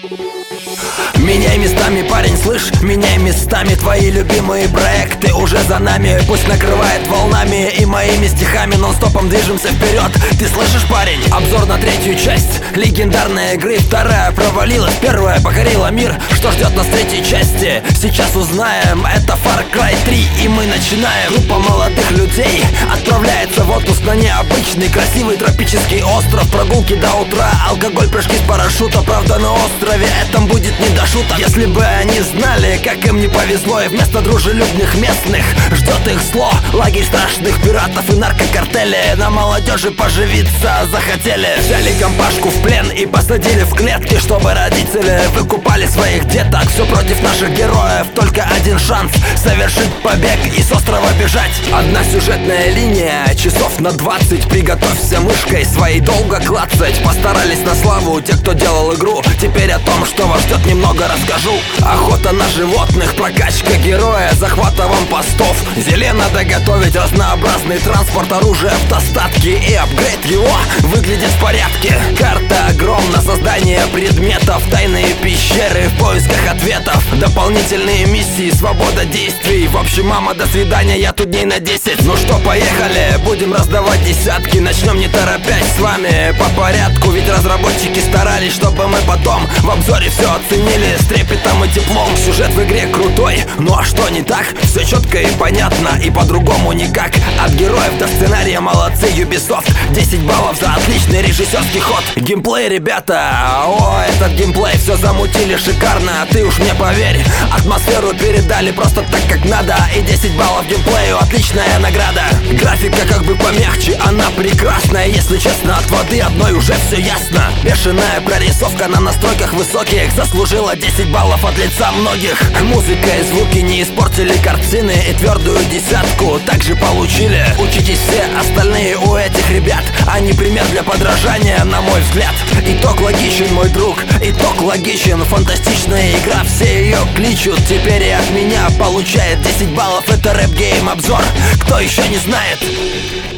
Меняй местами, парень, слышь, меняй местами. Твои любимые проекты уже за нами. Пусть накрывает волнами и моими стихами нон-стопом движемся вперед. Ты слышишь, парень? Обзор на третью часть легендарной игры. Вторая провалилась, первая покорила мир. Что ждет нас в третьей части? Сейчас узнаем. Это Far Cry 3 и мы начинаем. Группа молодых людей отправляется в отпуск на необычный красивый тропический остров. Прогулки до утра, алкоголь, прыжки с парашюта. Правда, на острове этом будет не до шуток. Если бы они знали, как им не повезло, и вместо дружелюбных местных ждет их зло. Лагерь страшных пиратов и наркокартели. На молодежи поживиться захотели. Взяли компашку в плен и посадили в клетки, чтобы родители выкупали своих деток. Все против наших героев, только один шанс совершить побег и с острова бежать. Одна сюжетная линия, часов на 20. Приготовься мышкой своей долго клацать. Постарались на славу те, кто делал игру. Теперь о том, что вас ждет, немного расскажу. Охота на животных, прокачка героя, захват аванпостов. Зеле надо готовить разнообразный транспорт, оружие в достатке и апгрейд его выглядит в порядке. Карта огромна, создание предметов, тайные пещеры в поисках ответов, дополнительные миссии, свобода действий. В общем, мама, до свидания, я тут дней на 10. Ну что, поехали, будем раздавать десятки. Начнем не торопясь с вами по порядку, ведь разработчики старались, чтобы мы потом в обзоре все оценили с трепетом и теплом. Сюжет в игре крутой, ну а что не так? Все четко и понятно, и по-другому никак. От героев до сценария молодцы Ubisoft. 10 баллов за отличный режиссерский ход. Геймплей, ребята, о, этот геймплей все замутили шикарно. Ты уж мне поверь, атмосферу передали просто так, как надо. И 10 баллов геймплею, отличная награда. Графика как бы помягче, она прекрасная. Если честно, от воды одной уже все ясно. Бешеная прорисовка на настройках высоких заслужила 10 баллов от лица многих. Музыка и звуки не испортили картины, и твердую десятку также получили. Учитесь все остальные у этих ребят, они пример для подражания, на мой взгляд. Итог логичен, мой друг, итог логичен. Фантастичная игра, все ее кличут. Теперь и от меня получает 10 баллов. Это Рэп Гейм обзор, кто еще не знает.